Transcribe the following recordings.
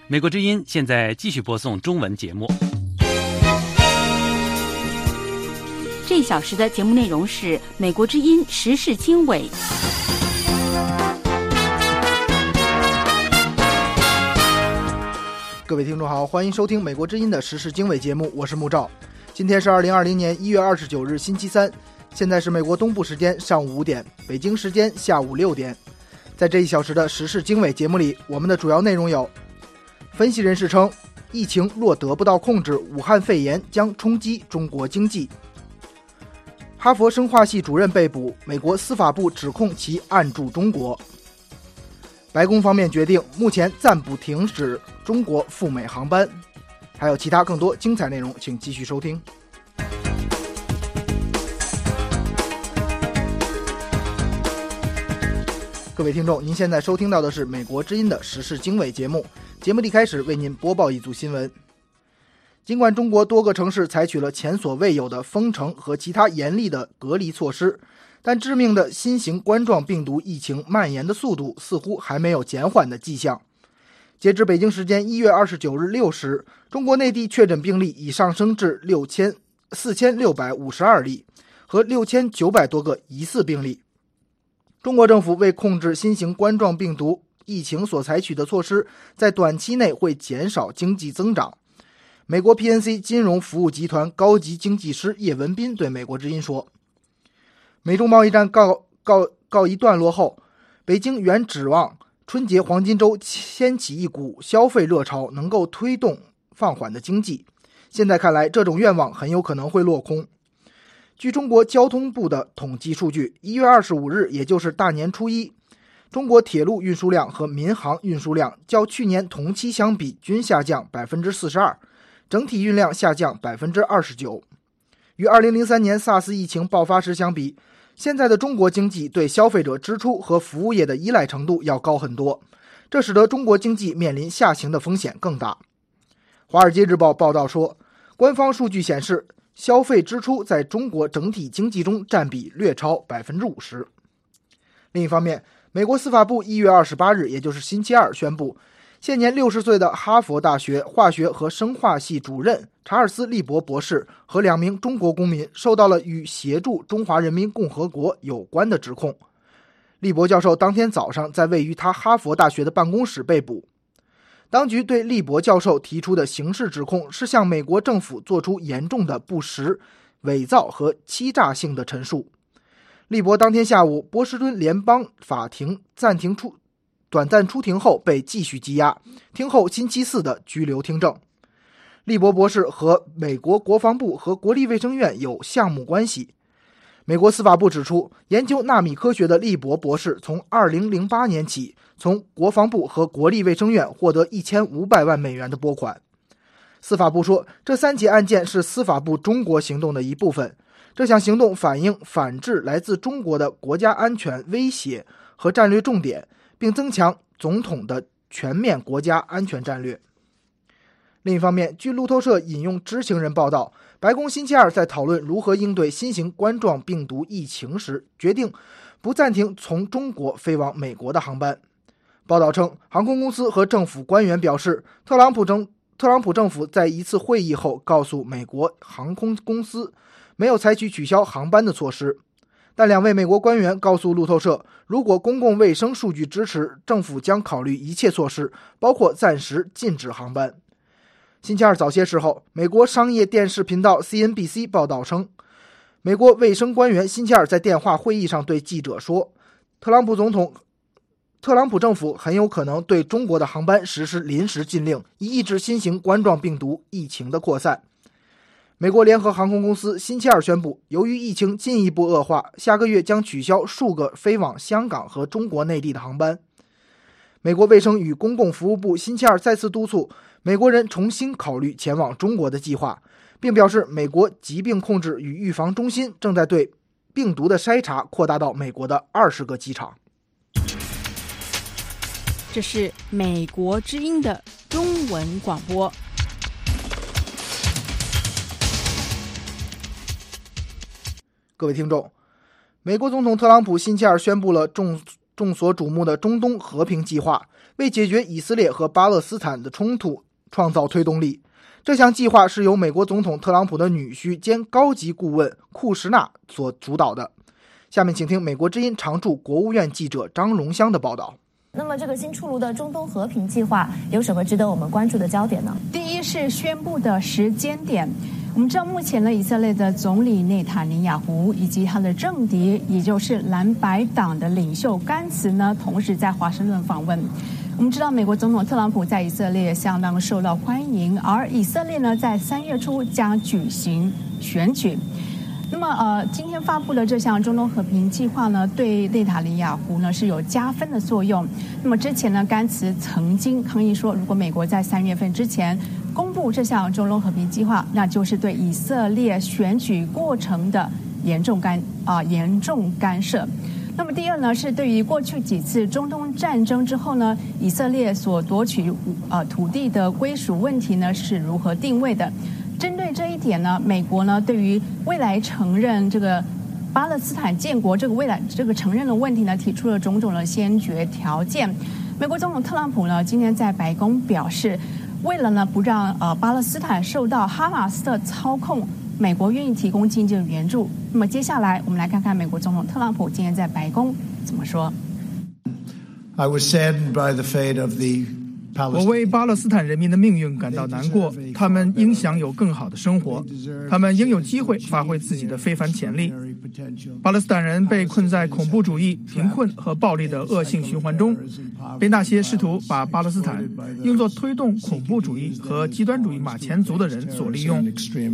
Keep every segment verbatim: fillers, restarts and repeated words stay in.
美国之音现在继续播送中文节目。 这一小时的节目内容是美国之音时事经纬。 各位听众好，欢迎收听美国之音的时事经纬节目，我是木照。今天是二零二零年一月二十九日星期三，现在是美国东部时间上午五点，北京时间下午六点。在这一小时的时事经纬节目里，我们的主要内容有：分析人士称，疫情若得不到控制，武汉肺炎将冲击中国经济；哈佛生化系主任被捕，美国司法部指控其暗助中国；白宫方面决定目前暂不停止中国赴美航班。还有其他更多精彩内容，请继续收听。各位听众，您现在收听到的是美国之音的时事经纬节目。节目一开始为您播报一组新闻。尽管中国多个城市采取了前所未有的封城和其他严厉的隔离措施，但致命的新型冠状病毒疫情蔓延的速度似乎还没有减缓的迹象。截至北京时间一月二十九日六时，中国内地确诊病例已上升至四千六百五十二例，和六千九百多个疑似病例。中国政府为控制新型冠状病毒疫情所采取的措施，在短期内会减少经济增长。美国 P N C 金融服务集团高级经济师叶文斌对美国之音说，美中贸易战告告告一段落后，北京原指望春节黄金周掀起一股消费热潮，能够推动放缓的经济。现在看来，这种愿望很有可能会落空。据中国交通部的统计数据，一月二十五日，也就是大年初一，中国铁路运输量和民航运输量较去年同期相比均下降 百分之四十二， 整体运量下降 百分之二十九。 与二零零三年 SARS 疫情爆发时相比，现在的中国经济对消费者支出和服务业的依赖程度要高很多，这使得中国经济面临下行的风险更大。华尔街日报报道说，官方数据显示，消费支出在中国整体经济中占比略超 百分之五十。 另一方面，美国司法部一月二十八日，也就是星期二宣布，现年六十岁的哈佛大学化学和生化系主任查尔斯·利伯博士和两名中国公民受到了与协助中华人民共和国有关的指控。利伯教授当天早上在位于他哈佛大学的办公室被捕。当局对利伯教授提出的刑事指控是向美国政府做出严重的不实、伪造和欺诈性的陈述。利伯当天下午波士顿联邦法庭暂停出短暂出庭后被继续羁押，听候星期四的拘留听证。利伯博士和美国国防部和国立卫生院有项目关系。美国司法部指出，研究纳米科学的利伯博士从二零零八年起从国防部和国立卫生院获得一千五百万美元的拨款。司法部说，这三起案件是司法部中国行动的一部分。这项行动反映反制来自中国的国家安全威胁和战略重点，并增强总统的全面国家安全战略。另一方面，据路透社引用知情人报道，白宫星期二在讨论如何应对新型冠状病毒疫情时，决定不暂停从中国飞往美国的航班。报道称，航空公司和政府官员表示，特朗普政特朗普政府在一次会议后告诉美国航空公司，没有采取取消航班的措施。但两位美国官员告诉路透社，如果公共卫生数据支持，政府将考虑一切措施，包括暂时禁止航班。星期二早些时候，美国商业电视频道 C N B C 报道称，美国卫生官员星期二在电话会议上对记者说，特朗普总统特朗普政府很有可能对中国的航班实施临时禁令，以抑制新型冠状病毒疫情的扩散。美国联合航空公司星期二宣布，由于疫情进一步恶化，下个月将取消数个飞往香港和中国内地的航班。美国卫生与公共服务部星期二再次督促美国人重新考虑前往中国的计划，并表示美国疾病控制与预防中心正在对病毒的筛查扩大到美国的二十个机场。 这是美国之音的中文广播。 各位听众，美国总统特朗普星期二宣布了众众所瞩目的中东和平计划， 为解决以色列和巴勒斯坦的冲突创造推动力。这项计划是由美国总统特朗普的女婿兼高级顾问库什纳所主导的。下面请听美国之音常驻国务院记者张荣香的报道。 那么这个新出炉的中东和平计划有什么值得我们关注的焦点呢？ 第一是宣布的时间点。我们知道目前呢，以色列的总理内塔尼亚胡以及他的政敌，也就是蓝白党的领袖甘茨呢，同时在华盛顿访问。我们知道美国总统特朗普在以色列相当受到欢迎，而以色列呢在三月初将举行选举。那么呃，今天发布的这项中东和平计划呢，对内塔尼亚胡呢是有加分的作用。那么之前呢，甘茨曾经抗议说，如果美国在三月份之前公布这项中东和平计划，那就是对以色列选举过程的严重干啊、呃、严重干涉。那么第二呢，是对于过去几次中东战争之后呢，以色列所夺取呃土地的归属问题呢是如何定位的？针对这一点呢，美国呢对于未来承认这个巴勒斯坦建国这个未来这个承认的问题呢，提出了种种的先决条件。美国总统特朗普呢今天在白宫表示，为了呢不让呃巴勒斯坦受到哈马斯的操控，美国愿意提供经济援助。那么接下来我们来看看美国总统特朗普今天在白宫怎么说。 I was saddened by the fate of the 我为巴勒斯坦人民的命运感到难过，他们应享有更好的生活，他们应有机会发挥自己的非凡潜力。巴勒斯坦人被困在恐怖主义、贫困和暴力的恶性循环中，被那些试图把巴勒斯坦用作推动恐怖主义和极端主义马前卒的人所利用。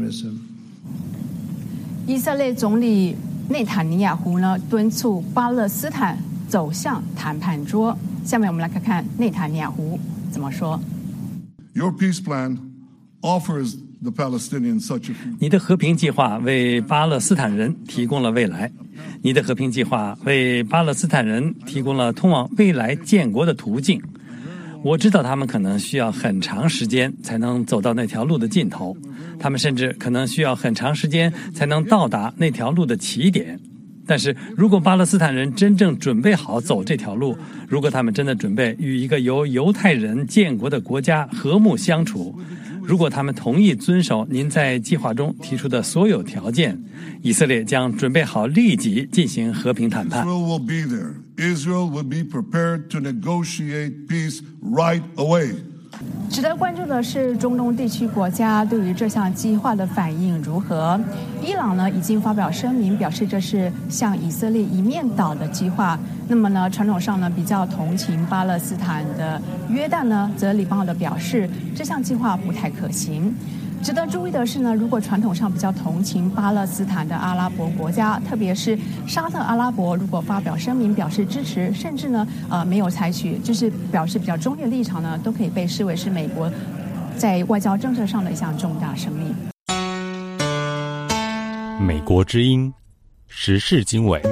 以色列总理内塔尼亚胡呢敦促巴勒斯坦走向谈判桌。下面我们来看看内塔尼亚胡怎么说。 Your peace plan offers the Palestinians such a future. 你的和平计划为巴勒斯坦人提供了未来，你的和平计划为巴勒斯坦人提供了通往未来建国的途径。我知道他们可能需要很长时间才能走到那条路的尽头，他们甚至可能需要很长时间才能到达那条路的起点。但是如果巴勒斯坦人真正准备好走这条路，如果他们真的准备与一个由犹太人建国的国家和睦相处，如果他们同意遵守您在计划中提出的所有条件，以色列将准备好立即进行和平谈判。 Israel will be there. Israel will be prepared to negotiate peace right away. 值得关注的是，中东地区国家对于这项计划的反应如何？伊朗呢已经发表声明，表示这是向以色列一面倒的计划。那么呢，传统上呢比较同情巴勒斯坦的约旦呢，则礼貌地表示这项计划不太可行。值得注意的是呢，如果传统上比较同情巴勒斯坦的阿拉伯国家，特别是沙特阿拉伯，如果发表声明表示支持，甚至呢呃没有采取就是表示比较中立的立场呢，都可以被视为是美国在外交政策上的一项重大胜利。 美国之音时事经纬。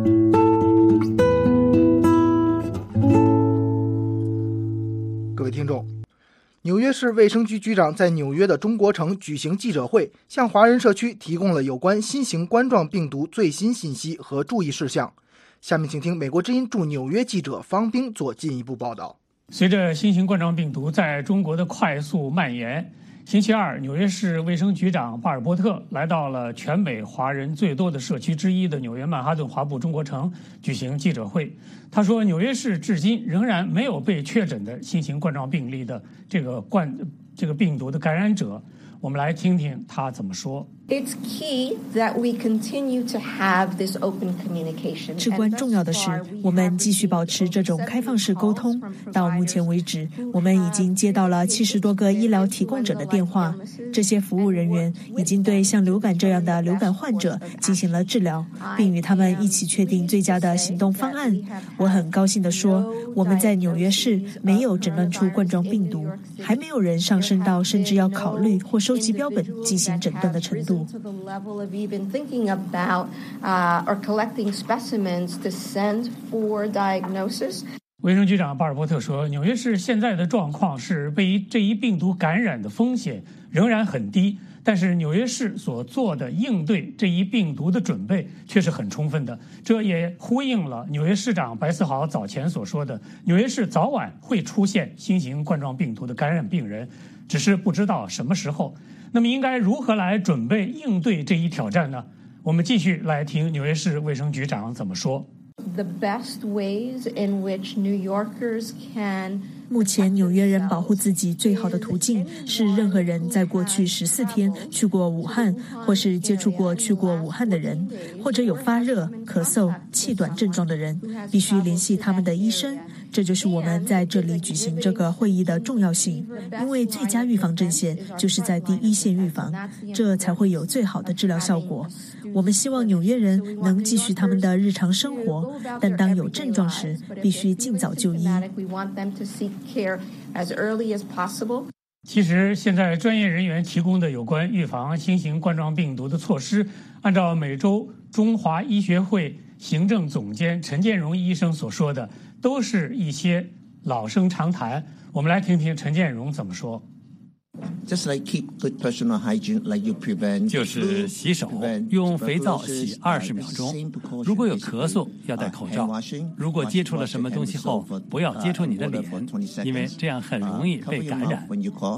各位听众，纽约市卫生局局长在纽约的中国城举行记者会，向华人社区提供了有关新型冠状病毒最新信息和注意事项。下面请听美国之音驻纽约记者方冰做进一步报道。 随着新型冠状病毒在中国的快速蔓延，星期二，纽约市卫生局长巴尔波特来到了全美华人最多的社区之一的纽约曼哈顿华埠中国城举行记者会。他说，纽约市至今仍然没有被确诊的新型冠状病例的这个冠这个病毒的感染者。我们来听听他怎么说。 It's key that we continue to have this open communication. 至关重要的是，我们继续保持这种开放式沟通。到目前为止，我们已经接到了七十多个医疗提供者的电话，这些服务人员已经对像流感这样的流感患者进行了治疗，并与他们一起确定最佳的行动方案。我很高兴地说，我们在纽约市没有诊断出冠状病毒，还没有人上升到甚至要考虑或收集标本进行诊断的程度。 To the level of even thinking about uh, or collecting specimens to send for diagnosis. 卫生局长巴尔波特说，纽约市现在的状况是被这一病毒感染的风险仍然很低， 但是纽约市所做的应对这一病毒的准备却是很充分的，这也呼应了纽约市长白思豪早前所说的，纽约市早晚会出现新型冠状病毒的感染病人，只是不知道什么时候。那么应该如何来准备应对这一挑战呢？我们继续来听纽约市卫生局长怎么说。 The best ways in which New Yorkers can 目前纽约人保护自己最好的途径是，任何人在过去十四天去过武汉，或是接触过去过武汉的人，或者有发热、咳嗽、气短症状的人，必须联系他们的医生。这就是我们在这里举行这个会议的重要性，因为最佳预防阵线就是在第一线预防，这才会有最好的治疗效果。我们希望纽约人能继续他们的日常生活，但当有症状时，必须尽早就医。 其实现在专业人员提供的有关预防新型冠状病毒的措施，按照美洲中华医学会行政总监陈建荣医生所说的，都是一些老生常谈。我们来听听陈建荣怎么说。 就是洗手，用肥皂洗二十秒钟。如果有咳嗽，要戴口罩。如果接触了什么东西后，不要接触你的脸，因为这样很容易被感染。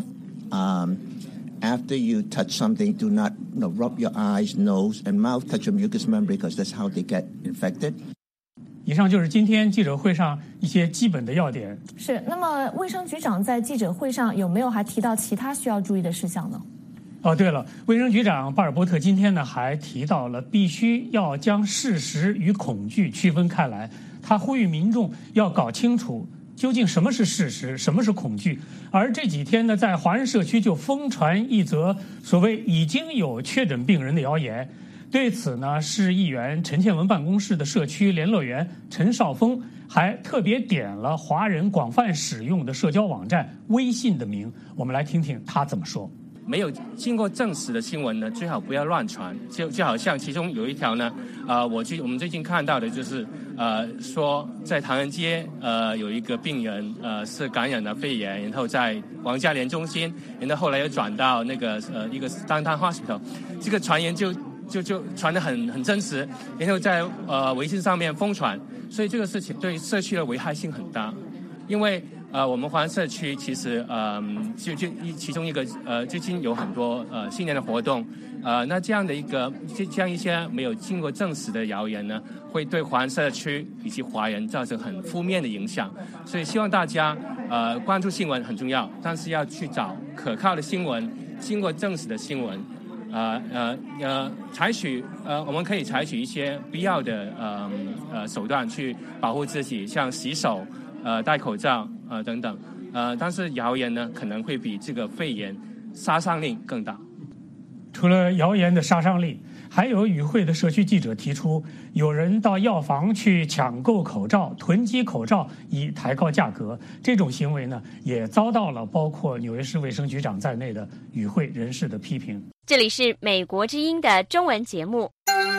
After you touch something, do not you know, rub your eyes, nose, and mouth. Touch your mucous membrane because that's how they get infected. 以上就是今天记者会上一些基本的要点。 是，那么卫生局长在记者会上有没有还提到其他需要注意的事项呢？ 哦，对了，卫生局长巴尔伯特今天呢还提到了必须要将事实与恐惧区分开来，他呼吁民众要搞清楚究竟什么是事实，什么是恐惧。而这几天呢，在华人社区就疯传一则所谓已经有确诊病人的谣言。对此呢，市议员陈倩文办公室的社区联络员陈少峰还特别点了华人广泛使用的社交网站微信的名。我们来听听他怎么说。 没有经过证实的新闻呢，最好不要乱传。就就好像其中有一条呢，呃，我最我们最近看到的就是，呃，说在唐人街，呃，有一个病人，呃，是感染了肺炎，然后在王家莲中心，然后后来又转到那个呃一个 Downtown Hospital， 这个传言就就就传得很很真实，然后在呃微信上面疯传，所以这个事情对社区的危害性很大，因为。呃，我们华人社区其实，呃，就就一其中一个，呃，最近有很多呃新年的活动，呃，那这样的一个这这样一些没有经过证实的谣言呢，会对华人社区以及华人造成很负面的影响。所以希望大家呃关注新闻很重要，但是要去找可靠的新闻，经过证实的新闻，呃呃呃，采取呃我们可以采取一些必要的呃呃手段去保护自己，像洗手。呃，戴口罩，呃，等等，呃，但是谣言呢，可能会比这个肺炎杀伤力更大。 除了谣言的杀伤力，还有与会的社区记者提出，有人到药房去抢购口罩、囤积口罩以抬高价格，这种行为呢，也遭到了包括纽约市卫生局长在内的与会人士的批评。 这里是美国之音的中文节目。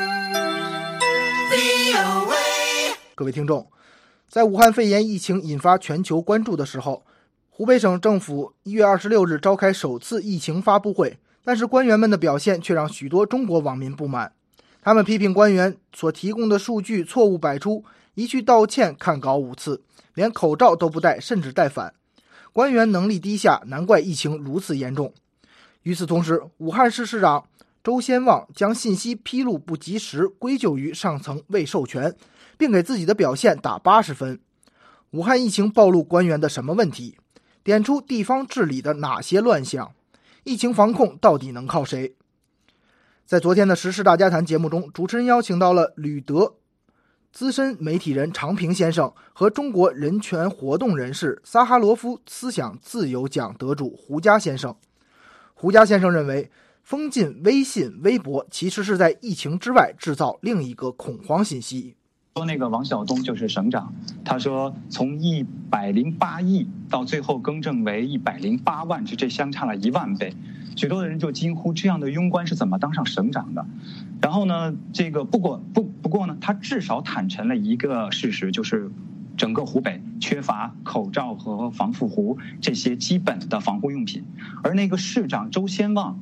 各位听众。在武汉肺炎疫情引发全球关注的时候，湖北省政府一月二十六日召开首次疫情发布会，但是官员们的表现却让许多中国网民不满。他们批评官员所提供的数据错误百出，一去道歉看稿五次，连口罩都不戴，甚至戴反。官员能力低下，难怪疫情如此严重。与此同时，武汉市市长周先旺将信息披露不及时归咎于上层未授权，并给自己的表现打八十分。武汉疫情暴露官员的什么问题？点出地方治理的哪些乱象？疫情防控到底能靠谁？在昨天的时事大家谈节目中，主持人邀请到了旅德资深媒体人常平先生和中国人权活动人士萨哈罗夫思想自由奖得主胡佳先生。胡佳先生认为，封禁微信、微博其实是在疫情之外制造另一个恐慌信息。 说那个王晓东就是省长，他说从一百零八亿到最后更正为一百零八万，就这相差了一万倍。许多的人就惊呼，这样的庸官是怎么当上省长的？然后呢，这个不过不不过呢，他至少坦陈了一个事实，就是整个湖北缺乏口罩和防护服这些基本的防护用品，而那个市长周先旺。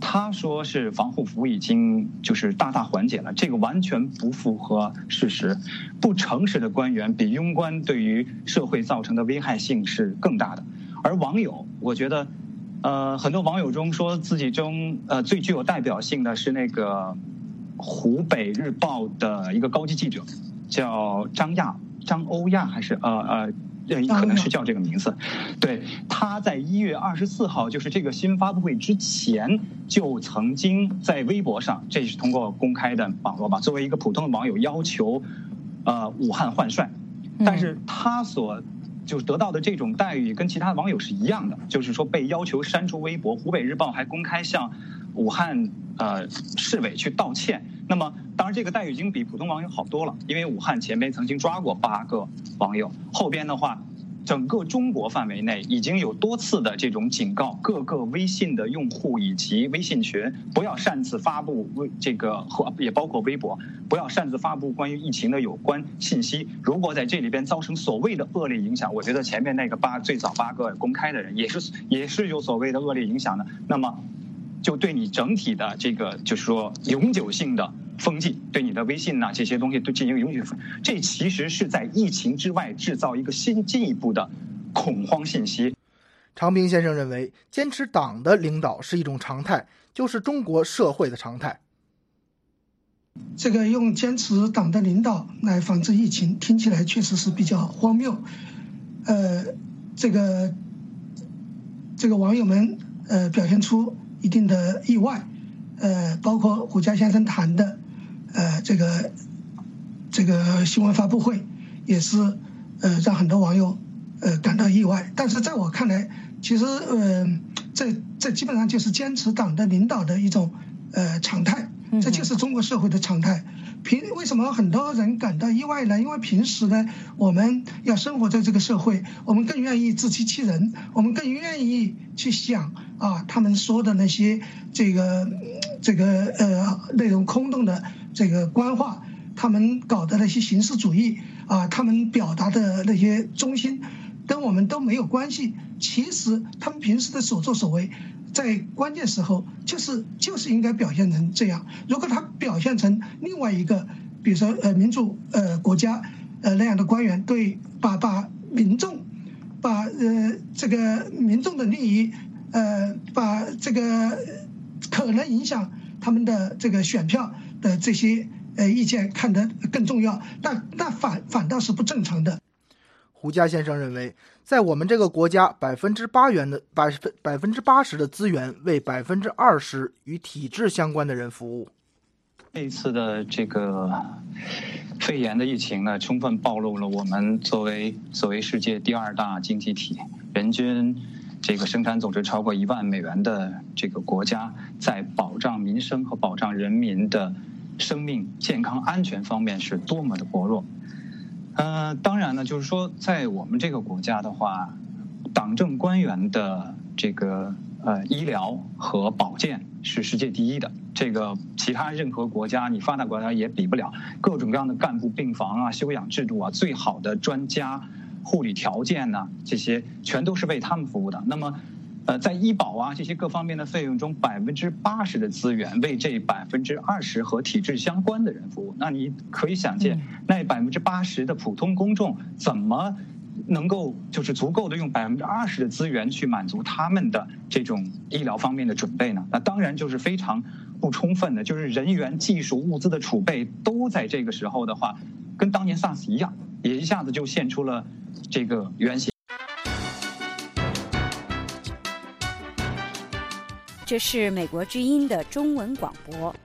他说是防护服已经就是大大缓解了，这个完全不符合事实。不诚实的官员比庸官对于社会造成的危害性是更大的。而网友，我觉得，呃，很多网友中说自己中呃最具有代表性的是那个湖北日报的一个高级记者，叫张亚张欧亚还是呃呃。可能是叫这个名字，对，他在一月二十四号，就是这个新发布会之前，就曾经在微博上，这是通过公开的网络吧，作为一个普通的网友要求，呃，武汉换帅，但是他所就是得到的这种待遇跟其他网友是一样的，就是说被要求删除微博。湖北日报还公开向武汉呃市委去道歉。那么当然这个待遇已经比普通网友好多了，因为武汉前边曾经抓过八个网友，后边的话整个中国范围内已经有多次的这种警告各个微信的用户以及微信群不要擅自发布微这个和也包括微博，不要擅自发布关于疫情的有关信息。如果在这里边造成所谓的恶劣影响，我觉得前面那个八最早八个公开的人也是也是有所谓的恶劣影响的，那么就对你整体的这个就是说永久性的封禁，对你的微信呐、啊、这些东西都进行永久封，这其实是在疫情之外制造一个新进一步的恐慌信息。 常平先生认为，坚持党的领导是一种常态，就是中国社会的常态。 这个用坚持党的领导来防治疫情，听起来确实是比较荒谬。呃，这个这个网友们呃表现出一定的意外，呃，包括胡佳先生谈的，呃，这个这个新闻发布会，也是呃让很多网友呃感到意外。但是在我看来，其实呃这这基本上就是坚持党的领导的一种呃常态，这就是中国社会的常态。平为什么很多人感到意外呢？因为平时呢，我们要生活在这个社会，我们更愿意自欺欺人，我们更愿意去想啊，他们说的那些这个这个呃内容空洞的这个官话，他们搞的那些形式主义啊，他们表达的那些中心，跟我们都没有关系。其实他们平时的所作所为，在关键时候就是就是应该表现成这样。如果他表现成另外一个，比如说呃民主呃国家呃那样的官员，对把把民众把呃这个民众的利益呃把这个可能影响他们的这个选票的这些呃意见看得更重要，但那反反倒是不正常的。 胡佳先生认为，在我们这个国家，百分之八元的百分百分之八十的资源为百分之二十与体制相关的人服务。 这一次的这个肺炎的疫情呢，充分暴露了我们作为作为世界第二大经济体，人均这个生产总值超过一万美元的这个国家，在保障民生和保障人民的生命健康安全方面是多么的薄弱。呃，当然呢，就是说，在我们这个国家的话，党政官员的这个呃医疗和保健是世界第一的，这个其他任何国家，你发达国家也比不了。各种各样的干部病房啊、休养制度啊、最好的专家、护理条件呐、啊，这些全都是为他们服务的。那么，呃，在医保啊这些各方面的费用中，百分之八十的资源为这百分之二十和体制相关的人服务。那你可以想见，那百分之八十的普通公众怎么能够就是足够的用百分之二十的资源去满足他们的这种医疗方面的准备呢？那当然就是非常不充分的，就是人员、技术、物资的储备都在这个时候的话，跟当年 SARS 一样，也一下子就现出了这个原型。 这是美国之音的中文广播。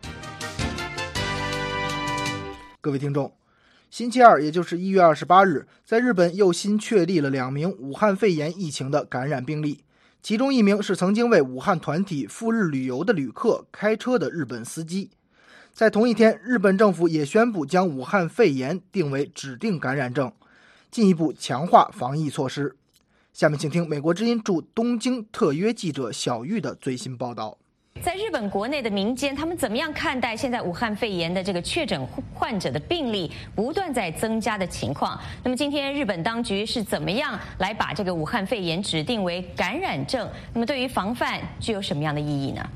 各位听众，星期二，也就是一月二十八日，在日本又新确立了两名武汉肺炎疫情的感染病例，其中一名是曾经为武汉团体赴日旅游的旅客开车的日本司机。在同一天，日本政府也宣布将武汉肺炎定为指定感染症，进一步强化防疫措施。下面请听美国之音驻东京特约记者小玉的最新报道。 在日本国内的民间，他们怎么样看待现在武汉肺炎的这个确诊患者的病例不断在增加的情况？那么今天日本当局是怎么样来把这个武汉肺炎指定为感染症？那么对于防范具有什么样的意义呢？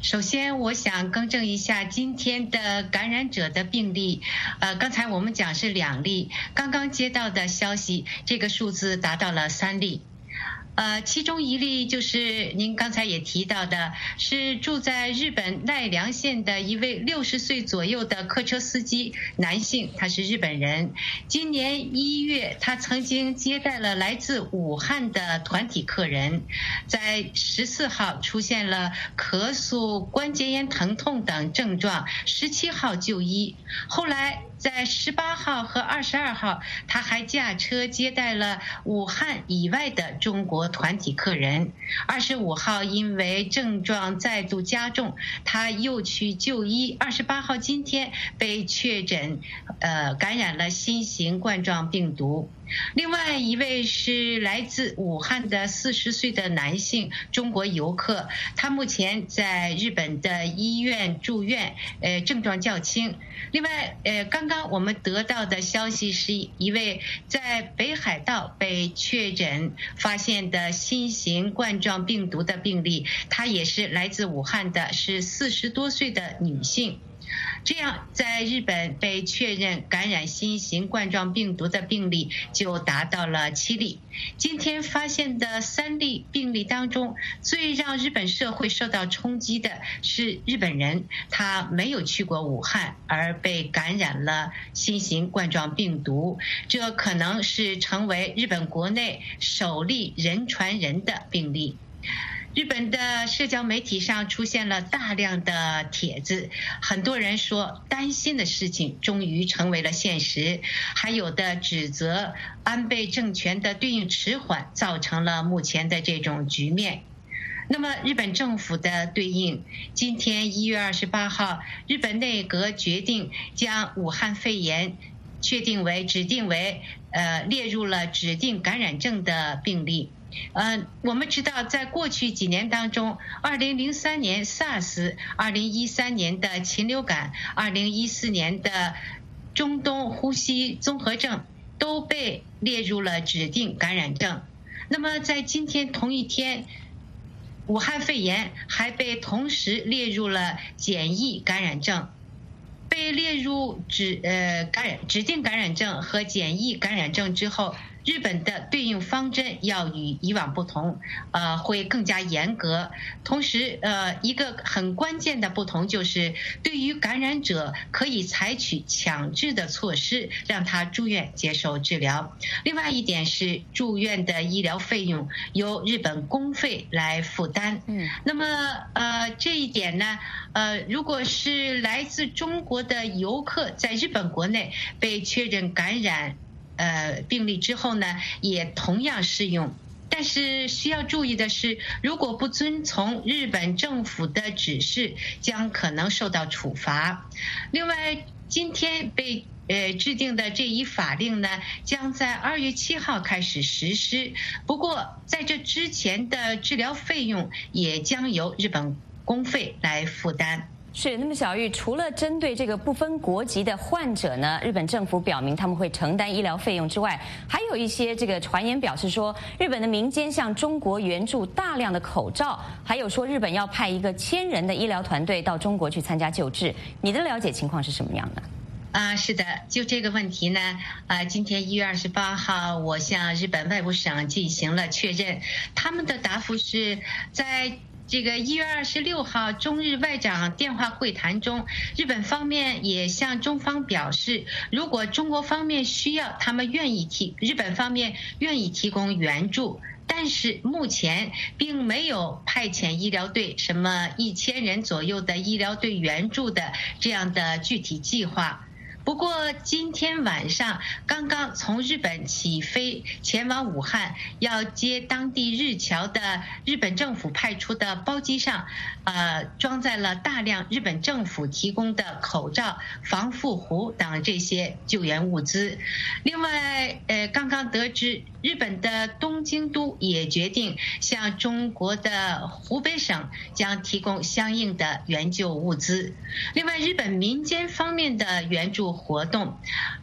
首先，我想更正一下今天的感染者的病例。呃，刚才我们讲是两例，刚刚接到的消息，这个数字达到了三例。呃，其中一例就是您刚才也提到的，是住在日本奈良县的一位六十岁左右的客车司机，男性，他是日本人。今年一月，他曾经接待了来自武汉的团体客人，在十四号出现了咳嗽、关节炎疼痛等症状，十七号就医，后来在十八号和二十二号，他还驾车接待了武汉以外的中国团体客人。二十五号因为症状再度加重，他又去就医。二十八号今天被确诊，呃，感染了新型冠状病毒。另外一位是来自武汉的四十岁的男性中国游客，他目前在日本的医院住院，呃，症状较轻。另外，呃，刚刚我们得到的消息是一位在北海道被确诊发现的新型冠状病毒的病例，她也是来自武汉的，是四十多岁的女性。这样，在日本被确认感染新型冠状病毒的病例就达到了七例。今天发现的三例病例当中，最让日本社会受到冲击的是日本人，他没有去过武汉，而被感染了新型冠状病毒，这可能是成为日本国内首例人传人的病例。日本的社交媒体上出现了大量的帖子，很多人说担心的事情终于成为了现实，还有的指责安倍政权的对应迟缓造成了目前的这种局面。那么日本政府的对应，今天一月二十八号，日本内阁决定将武汉肺炎确定为指定为呃列入了指定感染症的病例。呃，我们知道，在过去几年当中，二零零三年 SARS， 二零一三年的禽流感，二零一四年的中东呼吸综合症都被列入了指定感染症。那么在今天同一天，武汉肺炎还被同时列入了简易感染症。被列入指呃感染指定感染症和简易感染症之后，日本的对应方针要与以往不同，呃，会更加严格。同时，呃，一个很关键的不同就是，对于感染者可以采取强制的措施，让他住院接受治疗。另外一点是，住院的医疗费用由日本公费来负担。嗯，那么呃这一点呢，呃，如果是来自中国的游客在日本国内被确诊感染呃，病例之后呢，也同样适用。但是需要注意的是，如果不遵从日本政府的指示，将可能受到处罚。另外，今天被呃制定的这一法令呢，将在二月七号开始实施。不过，在这之前的治疗费用也将由日本公费来负担。 是，那么小玉，除了针对这个不分国籍的患者呢，日本政府表明他们会承担医疗费用之外，还有一些这个传言表示说，日本的民间向中国援助大量的口罩，还有说日本要派一个千人的医疗团队到中国去参加救治。你的了解情况是什么样的？ 啊，是的，就这个问题呢，啊，今天一月二十八号，我向日本外务省进行了确认，他们的答复是在这个一月二十六号中日外长电话会谈中，日本方面也向中方表示，如果中国方面需要，他们愿意提，日本方面愿意提供援助。但是目前并没有派遣医疗队，什么一千人左右的医疗队援助的这样的具体计划。不过今天晚上刚刚从日本起飞前往武汉，要接当地日侨的日本政府派出的包机上，呃，装载了大量日本政府提供的口罩、防护服等这些救援物资。另外，呃，刚刚得知日本的东京都也决定向中国的湖北省将提供相应的援救物资。另外，日本民间方面的援助活动，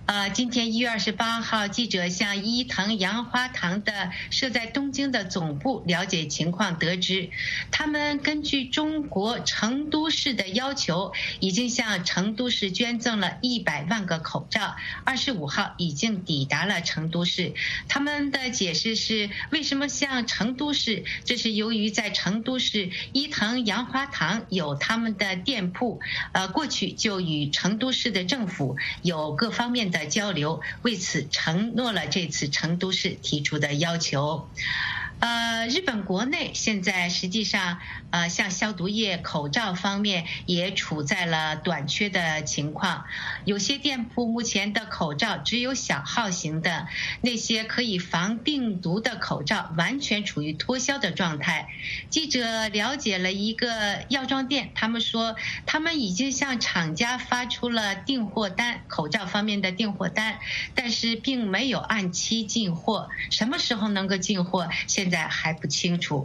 呃，今天一月二十八号，记者向伊藤洋华堂的设在东京的总部了解情况，得知他们根据中国成都市的要求，已经向成都市捐赠了一百万个口罩，二十五号已经抵达了成都市。他们的解释是，为什么向成都市？这是由于在成都市伊藤洋华堂有他们的店铺，呃，过去就与成都市的政府有各方面的交流，为此承诺了这次成都市提出的要求。呃，日本国内现在实际上，呃，像消毒液、口罩方面也处在了短缺的情况。有些店铺目前的口罩只有小号型的，那些可以防病毒的口罩完全处于脱销的状态。记者了解了一个药妆店，他们说他们已经向厂家发出了订货单，口罩方面的订货单，但是并没有按期进货。什么时候能够进货，现在还不清楚。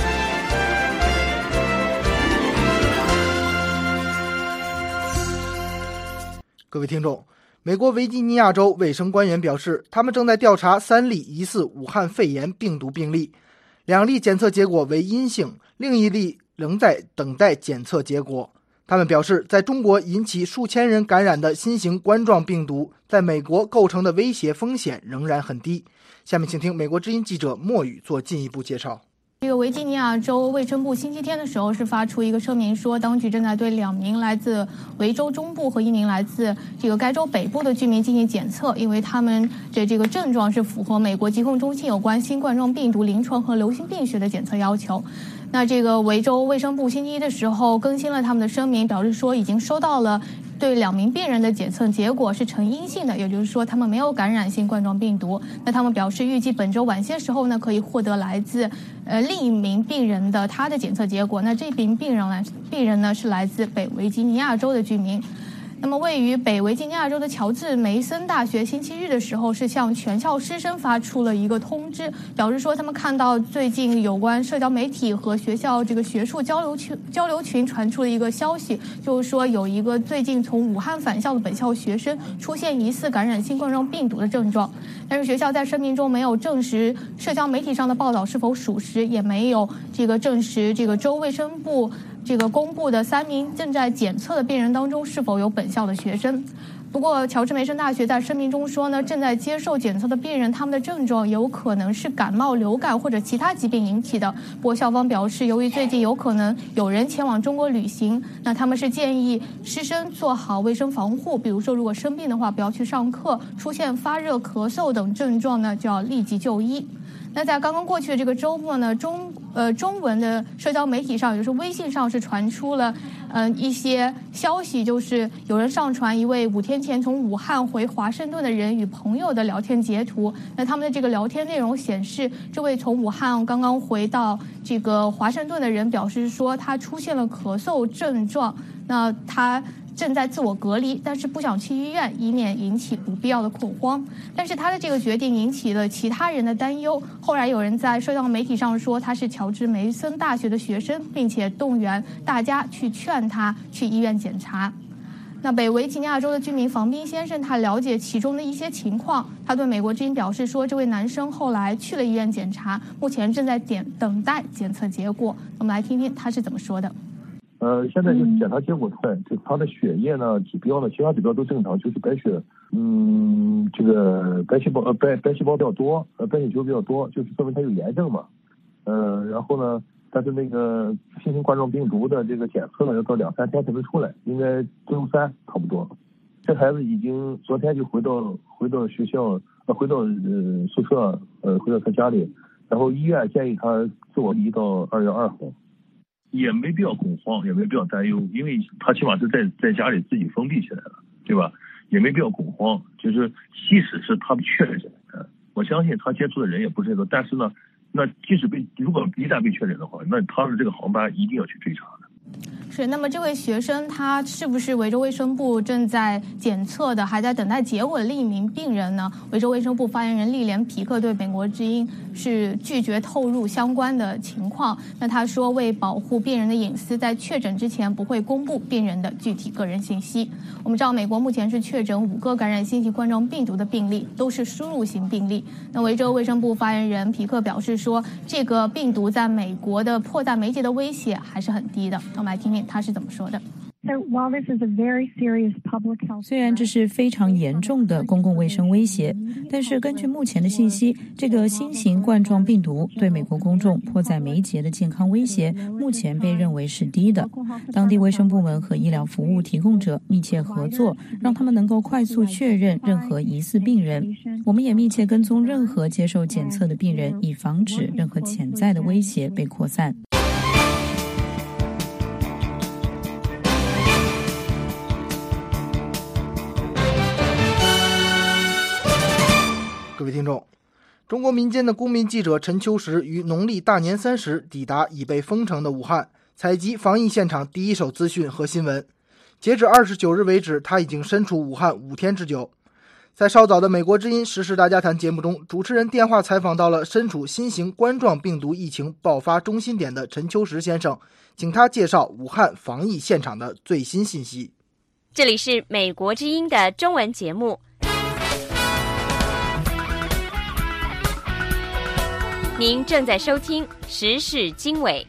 各位听众，美国维吉尼亚州卫生官员表示，他们正在调查三例疑似武汉肺炎病毒病例，两例检测结果为阴性，另一例仍在等待检测结果。他们表示，在中国引起数千人感染的新型冠状病毒，在美国构成的威胁风险仍然很低。下面请听美国之音记者莫宇做进一步介绍。 这个维吉尼亚州卫生部星期天的时候是发出一个声明，说当局正在对两名来自维州中部和一名来自这个该州北部的居民进行检测，因为他们的这个症状是符合美国疾控中心有关新冠状病毒临床和流行病学的检测要求。那这个维州卫生部星期一的时候更新了他们的声明，表示说已经收到了对两名病人的检测结果是呈阴性的，也就是说他们没有感染新冠状病毒。那他们表示预计本周晚些时候呢可以获得来自呃另一名病人的他的检测结果。那这名病人呢病人呢是来自北维吉尼亚州的居民。那么位于北维吉尼亚州的乔治梅森大学星期日的时候是向全校师生发出了一个通知，表示说他们看到最近有关社交媒体和学校这个学术交流群交流群传出了一个消息，就是说有一个最近从武汉返校的本校学生出现疑似感染新冠状病毒的症状，但是学校在声明中没有证实社交媒体上的报道是否属实，也没有这个证实这个州卫生部这个公布的三名正在检测的病人当中是否有本校的学生。不过乔治梅森大学在声明中说呢，正在接受检测的病人他们的症状有可能是感冒、流感或者其他疾病引起的。不过校方表示，由于最近有可能有人前往中国旅行，那他们是建议师生做好卫生防护，比如说如果生病的话不要去上课，出现发热、咳嗽等症状呢就要立即就医。那在刚刚过去的这个周末呢，中呃中文的社交媒体上，也就是微信上是传出了嗯、呃、一些消息，就是有人上传一位五天前从武汉回华盛顿的人与朋友的聊天截图。那他们的这个聊天内容显示，这位从武汉刚刚回到这个华盛顿的人表示说，他出现了咳嗽症状，那他正在自我隔离，但是不想去医院，以免引起不必要的恐慌。但是他的这个决定引起了其他人的担忧。后来有人在社交媒体上说他是乔治梅森大学的学生，并且动员大家去劝他去医院检查。那北维吉尼亚州的居民房斌先生，他了解其中的一些情况，他对美国之音表示说，这位男生后来去了医院检查，目前正在点等待检测结果。我们来听听他是怎么说的。 呃，现在就是检查结果出来，就他的血液呢指标呢，其他指标都正常，就是白血，嗯，这个白细胞呃白白细胞比较多，呃白血球比较多，就是说明他有炎症嘛，呃，然后呢，但是那个新型冠状病毒的这个检测呢，要到两三天才能出来，应该周三差不多。这孩子已经昨天就回到回到学校，呃，回到呃宿舍，呃，回到他家里，然后医院建议他自我隔离到二月二号。也没必要恐慌，也没必要担忧，因为他起码是在在家里自己封闭起来了，对吧？也没必要恐慌。就是即使是他确诊，我相信他接触的人也不是这个，但是呢，那即使被如果一旦被确诊的话，那他的这个航班一定要去追查的。 是，那么这位学生他是不是维州卫生部正在检测的，还在等待结果的另一名病人呢？维州卫生部发言人利连皮克对美国之音是拒绝透露相关的情况。那他说，为保护病人的隐私，在确诊之前不会公布病人的具体个人信息。我们知道，美国目前是确诊五个感染新型冠状病毒的病例，都是输入型病例。那维州卫生部发言人皮克表示说，这个病毒在美国的迫在眉睫的威胁还是很低的。我们来听听他是怎么说的。 虽然这是非常严重的公共卫生威胁，但是根据目前的信息，这个新型冠状病毒对美国公众迫在眉睫的健康威胁目前被认为是低的。当地卫生部门和医疗服务提供者密切合作，让他们能够快速确认任何疑似病人。我们也密切跟踪任何接受检测的病人，以防止任何潜在的威胁被扩散。 各位听众，中国民间的公民记者陈秋实于农历大年三十抵达已被封城的武汉，采集防疫现场第一手资讯和新闻。截至二十九日为止，他已经身处武汉五天之久。在稍早的美国之音时事大家谈节目中，主持人电话采访到了身处新型冠状病毒疫情爆发中心点的陈秋实先生，请他介绍武汉防疫现场的最新信息。 这里是美国之音的中文节目，您正在收听时事经纬。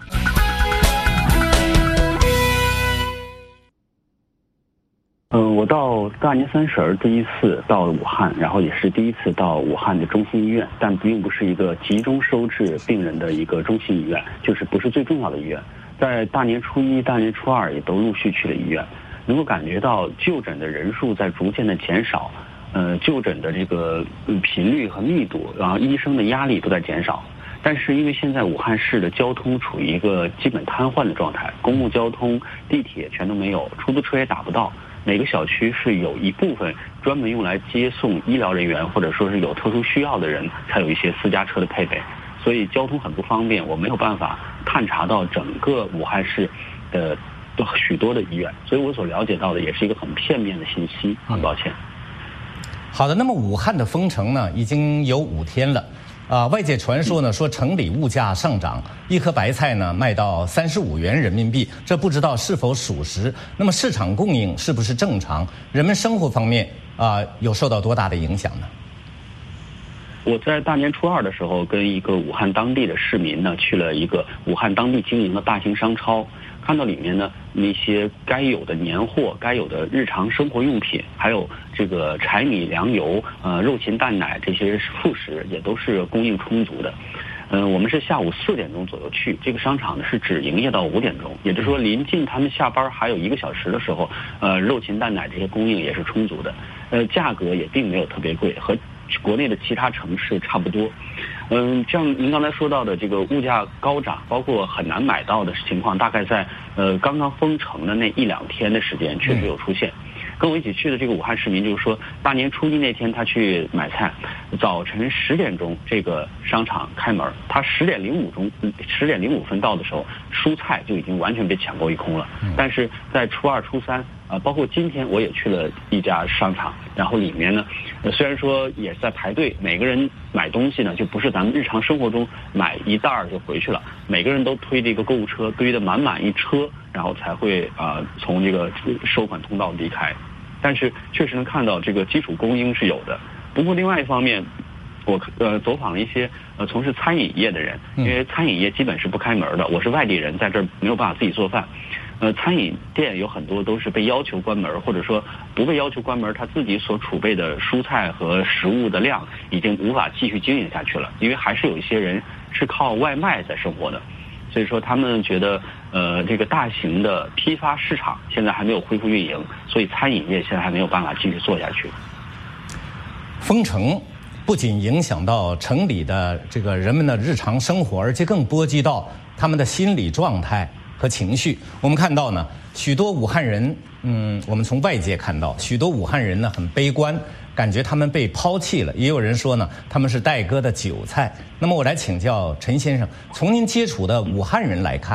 嗯，我到大年三十儿第一次到武汉，然后也是第一次到武汉的中心医院，但并不是一个集中收治病人的一个中心医院，就是不是最重要的医院。在大年初一、大年初二也都陆续去了医院，能够感觉到就诊的人数在逐渐的减少，呃，就诊的这个频率和密度，然后医生的压力都在减少。但是因为现在武汉市的交通处于一个基本瘫痪的状态，公共交通、地铁全都没有，出租车也打不到。每个小区是有一部分专门用来接送医疗人员或者说是有特殊需要的人才有一些私家车的配备，所以交通很不方便，我没有办法探查到整个武汉市的许多的医院，所以我所了解到的也是一个很片面的信息，很抱歉。 好的，那么武汉的封城呢已经有五天了。啊，外界传说呢，说城里物价上涨，一颗白菜呢卖到三十五元人民币，这不知道是否属实。那么市场供应是不是正常？人们生活方面啊，有受到多大的影响呢？ 我在大年初二的时候，跟一个武汉当地的市民呢，去了一个武汉当地经营的大型商超，看到里面呢那些该有的年货、该有的日常生活用品，还有这个柴米粮油、呃肉禽蛋奶这些副食也都是供应充足的。嗯、呃，我们是下午四点钟左右去，这个商场呢是只营业到五点钟，也就是说临近他们下班还有一个小时的时候，呃肉禽蛋奶这些供应也是充足的，呃价格也并没有特别贵，和国内的其他城市差不多。嗯，像您刚才说到的这个物价高涨，包括很难买到的情况，大概在呃刚刚封城的那一两天的时间确实有出现。跟我一起去的这个武汉市民就是说，大年初一那天他去买菜，早晨十点钟这个商场开门，他十点零五钟十点零五分到的时候，蔬菜就已经完全被抢购一空了。但是在初二、初三啊、呃，包括今天我也去了一家商场，然后里面呢，呃、虽然说也在排队，每个人买东西呢就不是咱们日常生活中买一袋儿就回去了，每个人都推着一个购物车，堆得满满一车，然后才会啊、呃、从这个收款通道离开。但是确实能看到这个基础供应是有的。不过另外一方面，我呃走访了一些呃从事餐饮业的人，因为餐饮业基本是不开门的，我是外地人，在这儿没有办法自己做饭。呃，餐饮店有很多都是被要求关门，或者说不被要求关门，他自己所储备的蔬菜和食物的量已经无法继续经营下去了，因为还是有一些人是靠外卖在生活的。所以说他们觉得呃这个大型的批发市场现在还没有恢复运营，所以餐饮业现在还没有办法继续做下去。 封城不仅影响到城里的这个人们的日常生活，而且更波及到他们的心理状态和情绪。我们看到呢，许多武汉人，嗯，我们从外界看到许多武汉人呢很悲观，感觉他们被抛弃了，也有人说呢他们是待割的韭菜。那么我来请教陈先生，从您接触的武汉人来看，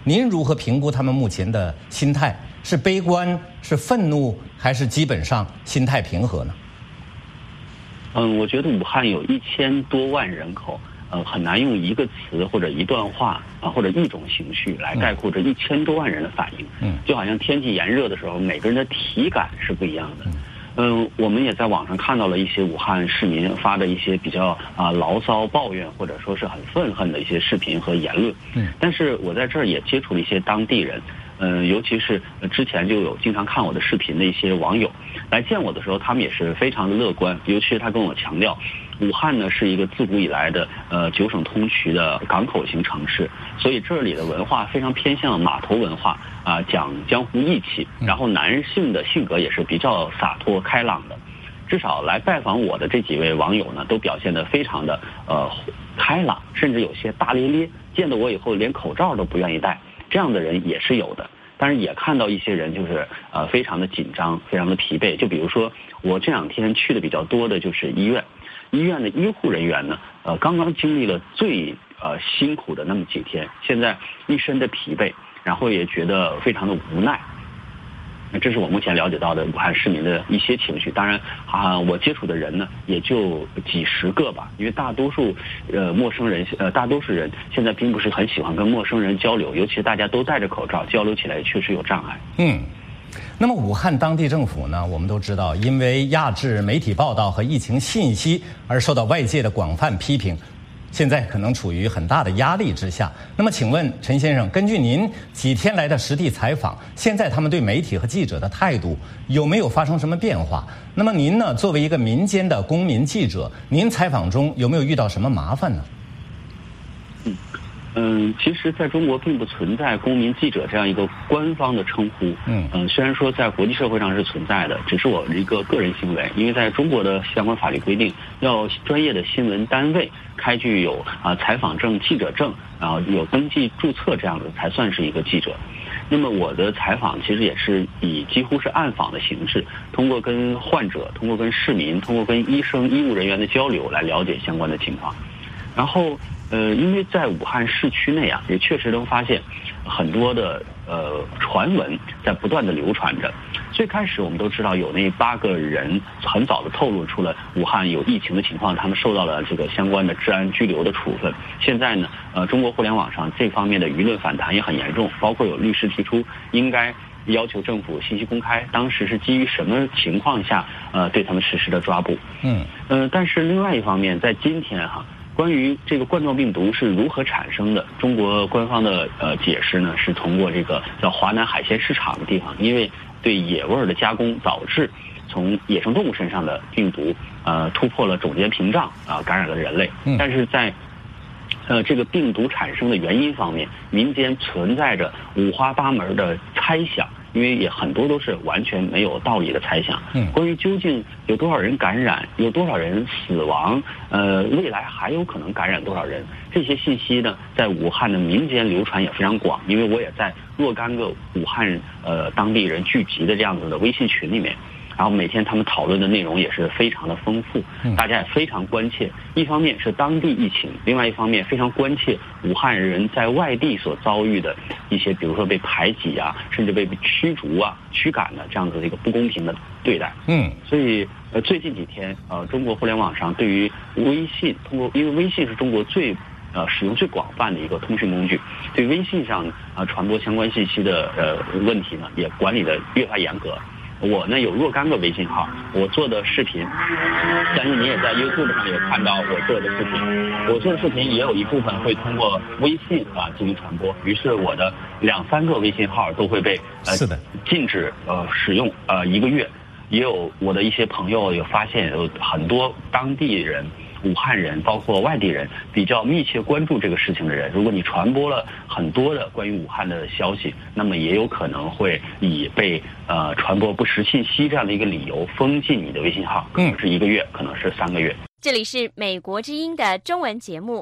您如何评估他们目前的心态？是悲观、是愤怒，还是基本上心态平和呢？ 嗯，我觉得武汉有一千多万人口，呃，很难用一个词或者一段话啊，或者一种情绪来概括这一千多万人的反应。嗯，就好像天气炎热的时候，每个人的体感是不一样的。嗯，我们也在网上看到了一些武汉市民发的一些比较啊牢骚、抱怨，或者说是很愤恨的一些视频和言论。嗯，但是我在这儿也接触了一些当地人。嗯，尤其是之前就有经常看我的视频的一些网友来见我的时候，他们也是非常的乐观。尤其是他跟我强调，武汉呢是一个自古以来的呃九省通衢的港口型城市，所以这里的文化非常偏向码头文化啊、呃，讲江湖义气。然后男性的性格也是比较洒脱开朗的。至少来拜访我的这几位网友呢，都表现得非常的呃开朗，甚至有些大咧咧，见到我以后连口罩都不愿意戴。这样的人也是有的，但是也看到一些人就是呃非常的紧张，非常的疲惫。就比如说我这两天去的比较多的就是医院，医院的医护人员呢，呃刚刚经历了最呃辛苦的那么几天，现在一身的疲惫，然后也觉得非常的无奈。这是我目前了解到的武汉市民的一些情绪。当然啊，我接触的人呢也就几十个吧，因为大多数呃陌生人呃大多数人现在并不是很喜欢跟陌生人交流，尤其是大家都戴着口罩，交流起来确实有障碍。 嗯，那么武汉当地政府呢，我们都知道，因为压制媒体报道和疫情信息而受到外界的广泛批评。现在可能处于很大的压力之下。那么请问陈先生，根据您几天来的实地采访，现在他们对媒体和记者的态度有没有发生什么变化？那么您呢，作为一个民间的公民记者，您采访中有没有遇到什么麻烦呢？ 嗯嗯，其实在中国并不存在公民记者这样一个官方的称呼。嗯嗯，虽然说在国际社会上是存在的，只是我一个个人行为，因为在中国的相关法律规定，要专业的新闻单位开具有啊、呃、采访证、记者证，然后有登记注册这样的才算是一个记者。那么我的采访其实也是以几乎是暗访的形式，通过跟患者、通过跟市民、通过跟医生、医务人员的交流来了解相关的情况。然后呃，因为在武汉市区内啊，也确实能发现很多的呃传闻在不断的流传着。最开始我们都知道有那八个人很早的透露出了武汉有疫情的情况，他们受到了这个相关的治安拘留的处分。现在呢，呃，中国互联网上这方面的舆论反弹也很严重，包括有律师提出应该要求政府信息公开，当时是基于什么情况下呃对他们实施的抓捕。嗯呃，但是另外一方面，在今天哈。关于这个冠状病毒是如何产生的，中国官方的呃解释呢，是通过这个叫华南海鲜市场的地方，因为对野味的加工导致从野生动物身上的病毒呃突破了种间屏障啊、呃，感染了人类。但是在呃这个病毒产生的原因方面，民间存在着五花八门的猜想。因为也很多都是完全没有道理的猜想。嗯，关于究竟有多少人感染，有多少人死亡，呃，未来还有可能感染多少人，这些信息呢，在武汉的民间流传也非常广。因为我也在若干个武汉呃当地人聚集的这样子的微信群里面。然后每天他们讨论的内容也是非常的丰富，大家也非常关切。一方面是当地疫情，另外一方面非常关切武汉人在外地所遭遇的一些，比如说被排挤啊，甚至被驱逐啊、驱赶的这样子的一个不公平的对待。嗯，所以呃最近几天呃中国互联网上对于微信通过，因为微信是中国最呃使用最广泛的一个通讯工具，对微信上啊、呃、传播相关信息的呃问题呢，也管理的越发严格。我呢有若干个微信号，我做的视频，相信你也在 YouTube 上有看到我做的视频。我做的视频也有一部分会通过微信啊进行传播，于是我的两三个微信号都会被呃是的禁止呃使用呃一个月。也有我的一些朋友有发现，有很多当地人、武汉人，包括外地人比较密切关注这个事情的人，如果你传播了很多的关于武汉的消息，那么也有可能会以被呃传播不实信息这样的一个理由封禁你的微信号，可能是一个月，可能是三个月。 这里是美国之音的中文节目。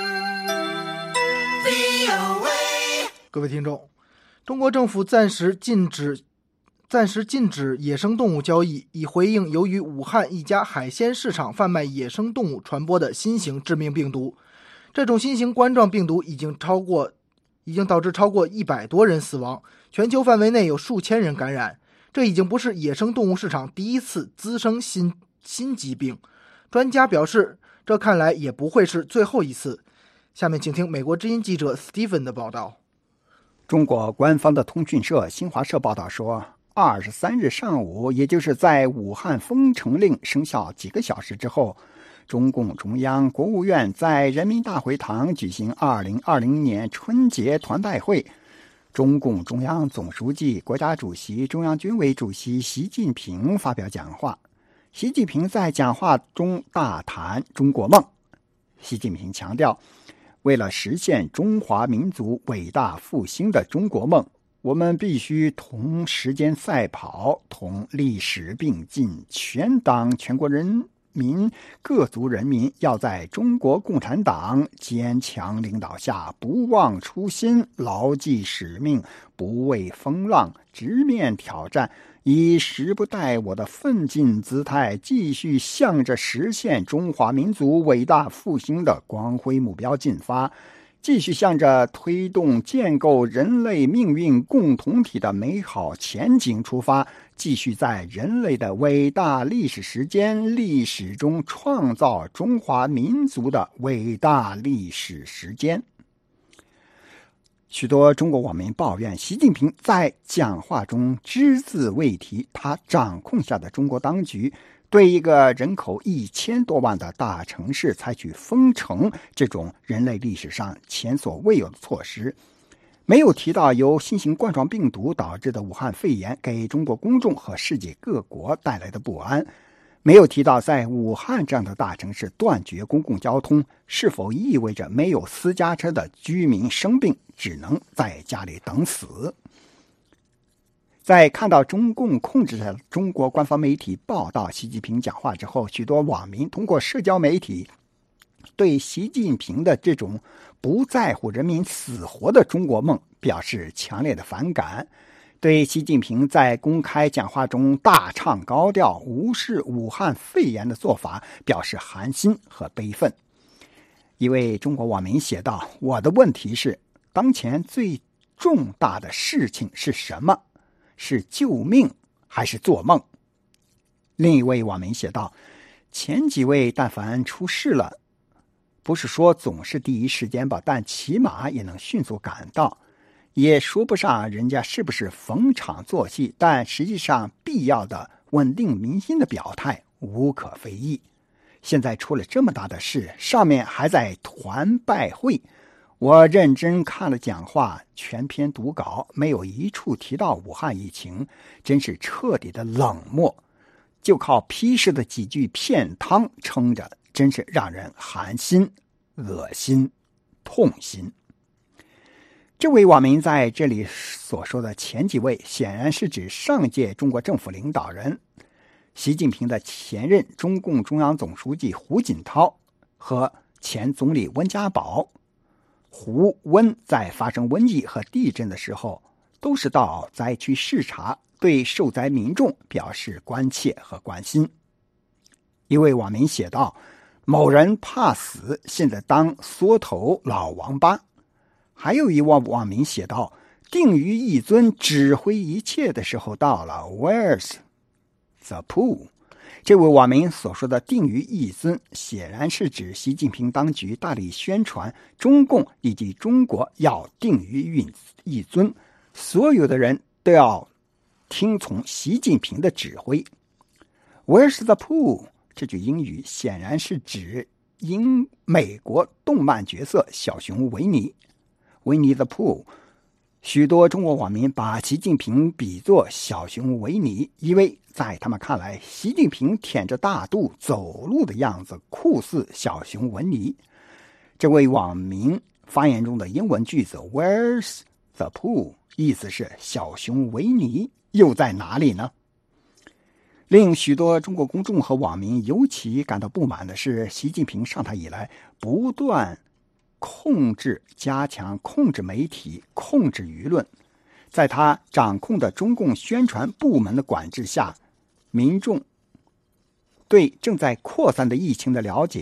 各位听众，中国政府暂时禁止暂时禁止野生动物交易，以回应由于武汉一家海鲜市场贩卖野生动物传播的新型致命病毒。这种新型冠状病毒已经超过已经导致超过一百多人死亡，全球范围内有数千人感染。这已经不是野生动物市场第一次滋生新新疾病。专家表示，这看来也不会是最后一次。下面请听美国之音记者 Stephen 的报道。 中国官方的通讯社新华社报道说，二十三日上午，也就是在武汉封城令生效几个小时之后，中共中央、国务院在人民大会堂举行二零二零年春节团拜会。中共中央总书记、国家主席、中央军委主席习近平发表讲话。习近平在讲话中大谈中国梦。习近平强调，为了实现中华民族伟大复兴的中国梦，我们必须同时间赛跑，同历史并进。全党全国人民各族人民要在中国共产党坚强领导下，不忘初心，牢记使命，不畏风浪，直面挑战，以时不待我的奋进姿态，继续向着实现中华民族伟大复兴的光辉目标进发，继续向着推动建构人类命运共同体的美好前景出发，继续在人类的伟大历史时间历史中创造中华民族的伟大历史时间。许多中国网民抱怨习近平在讲话中只字未提他掌控下的中国当局对一个人口一千多万的大城市采取封城这种人类历史上前所未有的措施，没有提到由新型冠状病毒导致的武汉肺炎给中国公众和世界各国带来的不安，没有提到在武汉这样的大城市断绝公共交通是否意味着没有私家车的居民生病只能在家里等死。在看到中共控制的中国官方媒体报道习近平讲话之后，许多网民通过社交媒体对习近平的这种不在乎人民死活的中国梦表示强烈的反感，对习近平在公开讲话中大唱高调、无视武汉肺炎的做法表示寒心和悲愤。一位中国网民写道：“我的问题是，当前最重大的事情是什么？是救命还是做梦？”另一位网民写道：“前几位但凡出事了，不是说总是第一时间吧，但起码也能迅速赶到，也说不上人家是不是逢场作戏，但实际上必要的稳定民心的表态无可非议。现在出了这么大的事，上面还在团拜会，我认真看了讲话，全篇读稿，没有一处提到武汉疫情，真是彻底的冷漠，就靠批示的几句片汤撑着，真是让人寒心、恶心、痛心。”这位网民在这里所说的前几位，显然是指上届中国政府领导人，习近平的前任中共中央总书记胡锦涛和前总理温家宝。胡温在发生瘟疫和地震的时候，都是到灾区视察，对受灾民众表示关切和关心。一位网民写道：“某人怕死，现在当缩头老王八。”还有一位网民写道：“定于一尊指挥一切的时候到了 ，Where's the Pooh？” 这位网民所说的定于一尊，显然是指习近平当局大力宣传中共以及中国要定于一尊，所有的人都要听从习近平的指挥。Where's the Pooh？ 这句英语显然是指英美国动漫角色小熊维尼。维尼 the Pooh， 许多中国网民把习近平比作小熊维尼，因为在他们看来，习近平腆着大肚走路的样子酷似小熊维尼。这位网民发言中的英文句子 Where's the Pooh 意思是小熊维尼又在哪里呢？令许多中国公众和网民尤其感到不满的是，习近平上台以来不断控制、加强控制媒体、控制舆论，在他掌控的中共宣传部门的管制下，民众对正在扩散的疫情的了解比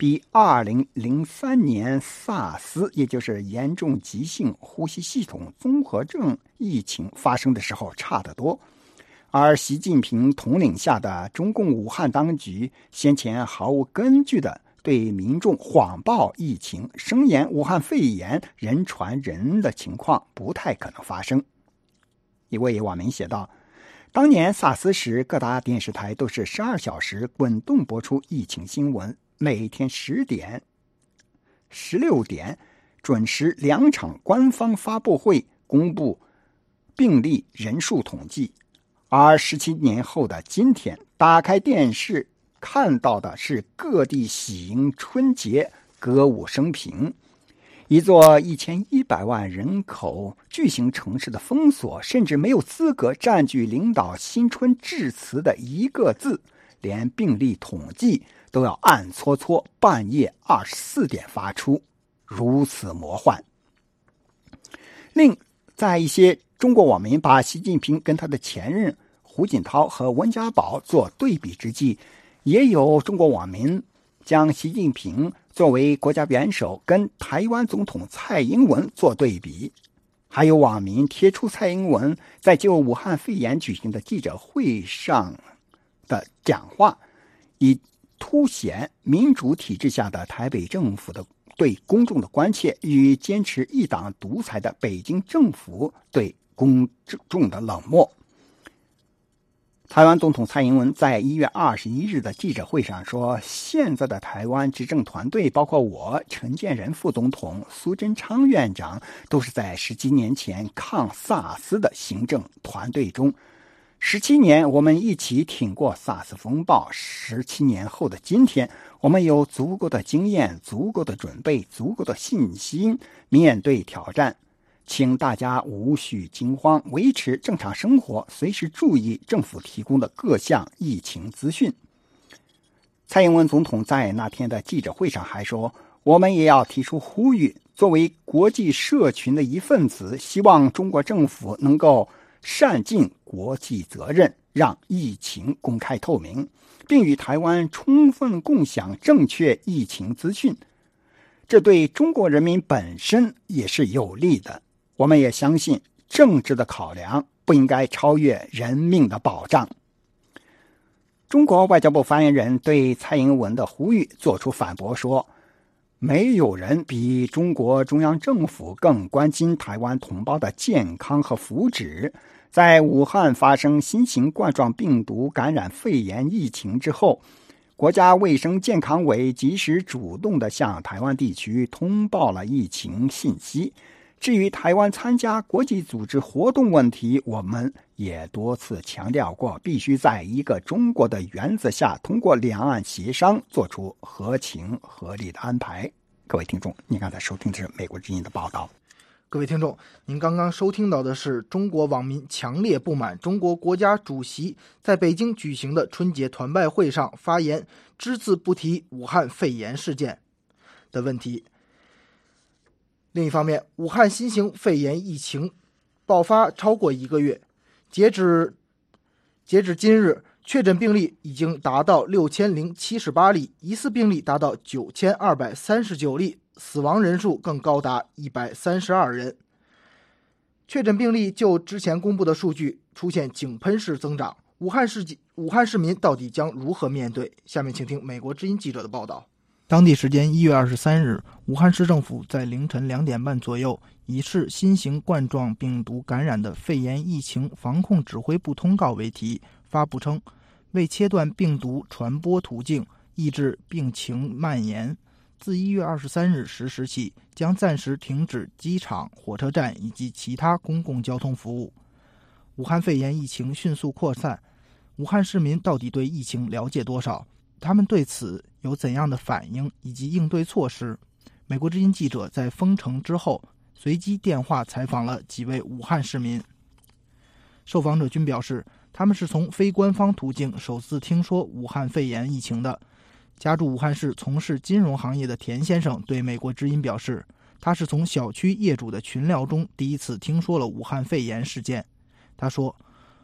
比二零零三年 SARS， 也就是严重急性呼吸系统综合症疫情发生的时候差得多。而习近平统领下的中共武汉当局先前毫无根据的对民众谎报疫情，声言武汉肺炎人传人的情况不太可能发生。一位网民写道，当年 SARS 时，各大电视台都是十二小时滚动播出疫情新闻，每天十点、十六点准时两场官方发布会公布病例人数统计。而十七年后的今天，打开电视看到的是各地喜迎春节、歌舞升平。一座一千一百万人口巨型城市的封锁，甚至没有资格占据领导新春致辞的一个字，连病例统计都要暗搓搓半夜二十四点发出，如此魔幻。另在一些中国网民把习近平跟他的前任胡锦涛和温家宝做对比之际，也有中国网民将习近平作为国家元首跟台湾总统蔡英文做对比。还有网民贴出蔡英文在就武汉肺炎举行的记者会上的讲话，以凸显民主体制下的台北政府的对公众的关切，与坚持一党独裁的北京政府对公众的冷漠。台湾总统蔡英文在一月二十一日的记者会上说，现在的台湾执政团队，包括我、陈建仁副总统、苏贞昌院长，都是在十七年前抗SARS的行政团队中。十七年，我们一起挺过 SARS 风暴。十七年后的今天，我们有足够的经验、足够的准备、足够的信心面对挑战。请大家无需惊慌，维持正常生活，随时注意政府提供的各项疫情资讯。蔡英文总统在那天的记者会上还说，我们也要提出呼吁，作为国际社群的一份子，希望中国政府能够善尽国际责任，让疫情公开透明，并与台湾充分共享正确疫情资讯。这对中国人民本身也是有利的。我们也相信，政治的考量不应该超越人命的保障。中国外交部发言人对蔡英文的呼吁作出反驳说，没有人比中国中央政府更关心台湾同胞的健康和福祉。在武汉发生新型冠状病毒感染肺炎疫情之后，国家卫生健康委及时主动地向台湾地区通报了疫情信息。至于台湾参加国际组织活动问题，我们也多次强调过，必须在一个中国的原则下，通过两岸协商做出合情合理的安排。各位听众，您刚才收听的是美国之音的报道。 各位听众，您刚刚收听到的是中国网民强烈不满中国国家主席在北京举行的春节团拜会上发言只字不提武汉肺炎事件的问题。另一方面，武汉新型肺炎疫情爆发超过一个月，截止截止今日，确诊病例已经达到六千零七十八例，疑似病例达到九千二百三十九例，死亡人数更高达一百三十二人。确诊病例就之前公布的数据出现井喷式增长，武汉市武汉市民到底将如何面对？下面请听美国之音记者的报道。当地时间一月二十三日，武汉市政府在凌晨两点半左右，以市新型冠状病毒感染的肺炎疫情防控指挥部通告为题，发布称，为切断病毒传播途径，抑制病情蔓延，自一月二十三日十时起，将暂时停止机场、火车站以及其他公共交通服务。武汉肺炎疫情迅速扩散，武汉市民到底对疫情了解多少？他们对此有怎样的反应以及应对措施？美国之音记者在封城之后随机电话采访了几位武汉市民，受访者均表示，他们是从非官方途径首次听说武汉肺炎疫情的。家住武汉市从事金融行业的田先生对美国之音表示，他是从小区业主的群聊中第一次听说了武汉肺炎事件。他说，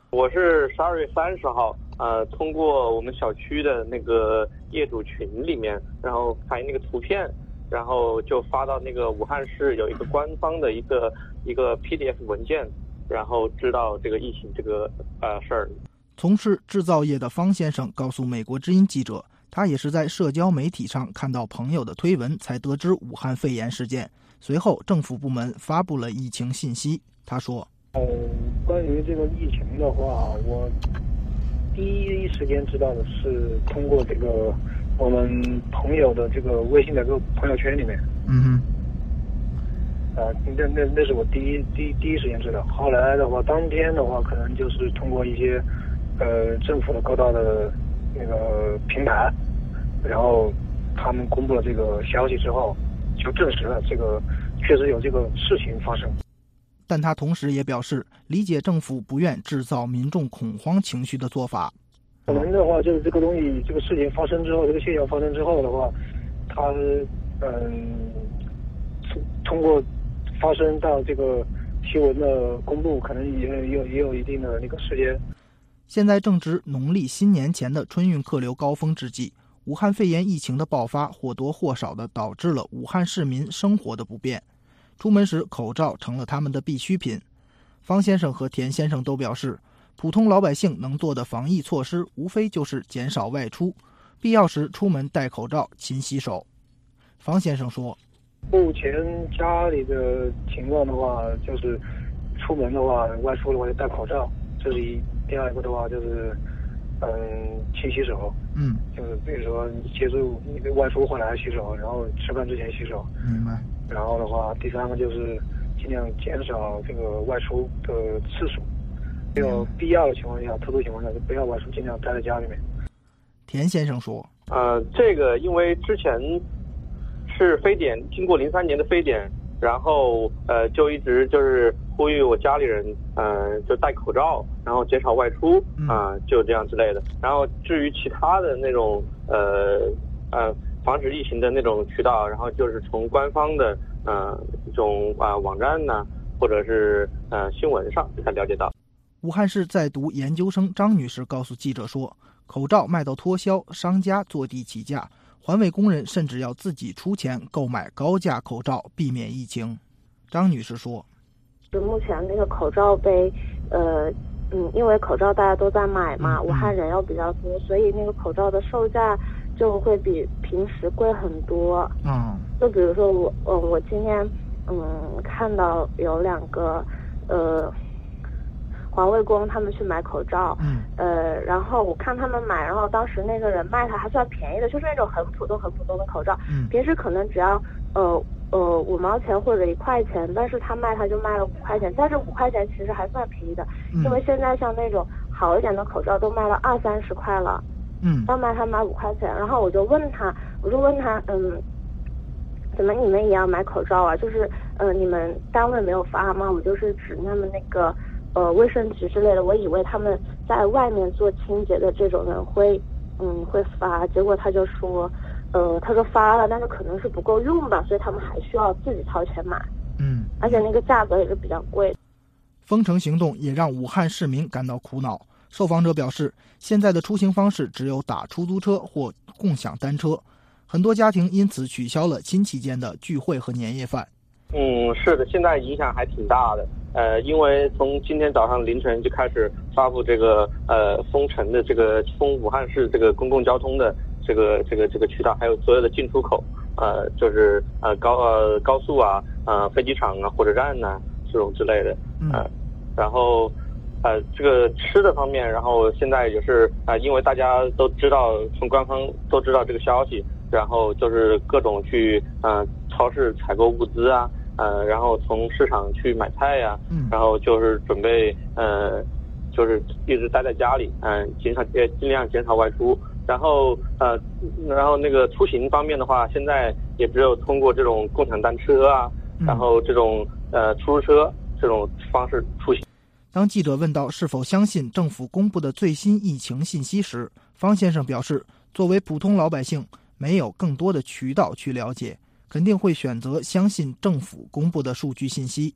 我是十二月三十号，呃，通过我们小区的那个业主群里面，然后拍那个图片，然后就发到那个武汉市有一个官方的一个一个 P D F 文件，然后知道这个疫情这个呃事儿。 从事制造业的方先生告诉美国之音记者，他也是在社交媒体上看到朋友的推文才得知武汉肺炎事件，随后政府部门发布了疫情信息。他说， 呃，关于这个疫情的话，我第一时间知道的是通过这个我们朋友的这个微信的这个朋友圈里面。 嗯哼。 呃，那那那是我第一第第一时间知道。后来的话，当天的话，可能就是通过一些呃政府的各大的那个平台，然后他们公布了这个消息之后，就证实了这个确实有这个事情发生。 但他同时也表示，理解政府不愿制造民众恐慌情绪的做法。 可能的话，就是这个东西，这个事情发生之后，这个现象发生之后的话，他嗯，通过发生到这个新闻的公布，可能也有也有一定的那个时间。 现在正值农历新年前的春运客流高峰之际，武汉肺炎疫情的爆发或多或少地导致了武汉市民生活的不便。出门时，口罩成了他们的必需品。方先生和田先生都表示，普通老百姓能做的防疫措施，无非就是减少外出，必要时出门戴口罩、勤洗手。方先生说， 目前家里的情况的话，就是出门的话，外出的话就戴口罩，这是一。第二个的话就是，嗯，勤洗手。 嗯， 就是比如说你接触你外出回来洗手，然后吃饭之前洗手。 明白。 然后的话，第三个就是尽量减少这个外出的次数，没有必要的情况下，特殊情况下就不要外出，尽量待在家里面。 田先生说， 呃，这个因为之前是非典，经过零三年的非典，然后呃就一直就是呼吁我家里人，呃就戴口罩，然后减少外出啊、呃，就这样之类的。然后至于其他的那种呃呃。防止疫情的那种渠道，然后就是从官方的呃一种啊、呃、网站呢，或者是呃新闻上才了解到。 武汉市在读研究生张女士告诉记者说，口罩卖到脱销，商家坐地起价，环卫工人甚至要自己出钱购买高价口罩，避免疫情。张女士说， 就目前那个口罩被呃嗯，因为口罩大家都在买嘛，嗯、武汉人又比较多，所以那个口罩的售价就会比平时贵很多。 嗯， 就比如说我，嗯，我今天嗯看到有两个呃环卫工他们去买口罩， 嗯， 呃，然后我看他们买，然后当时那个人卖它还算便宜的，就是那种很普通很普通的口罩， 嗯， 平时可能只要呃呃五毛钱或者一块钱，但是他卖他就卖了五块钱，但是五块钱其实还算便宜的， 嗯、 因为现在像那种好一点的口罩都卖了二三十块了。 嗯， 要买他买五块钱，然后我就问他，我就问他，嗯，怎么你们也要买口罩啊？就是呃，你们单位没有发吗？我就是指他们那个呃卫生局之类的，我以为他们在外面做清洁的这种人会嗯会发，结果他就说，呃，他说发了，但是可能是不够用吧，所以他们还需要自己掏钱买。 嗯， 而且那个价格也是比较贵。 封城行动也让武汉市民感到苦恼。受访者表示，现在的出行方式只有打出租车或共享单车，很多家庭因此取消了亲戚间的聚会和年夜饭。 嗯，是的，现在影响还挺大的。呃，因为从今天早上凌晨就开始发布这个呃封城的这个封武汉市这个公共交通的这个这个这个渠道，还有所有的进出口，呃，就是呃高呃高速啊，呃飞机场啊，火车站呐、啊、这种之类的，呃， 嗯、 然后。呃，这个吃的方面，然后现在也是啊、呃，因为大家都知道，从官方都知道这个消息，然后就是各种去呃超市采购物资啊，呃，然后从市场去买菜呀、啊， 嗯， 然后就是准备呃，就是一直待在家里，嗯、呃，减少呃尽量减少外出，然后呃，然后那个出行方面的话，现在也只有通过这种共享单车啊， 嗯、 然后这种呃出租车这种方式出行。 当记者问到是否相信政府公布的最新疫情信息时，方先生表示，作为普通老百姓，没有更多的渠道去了解，肯定会选择相信政府公布的数据信息。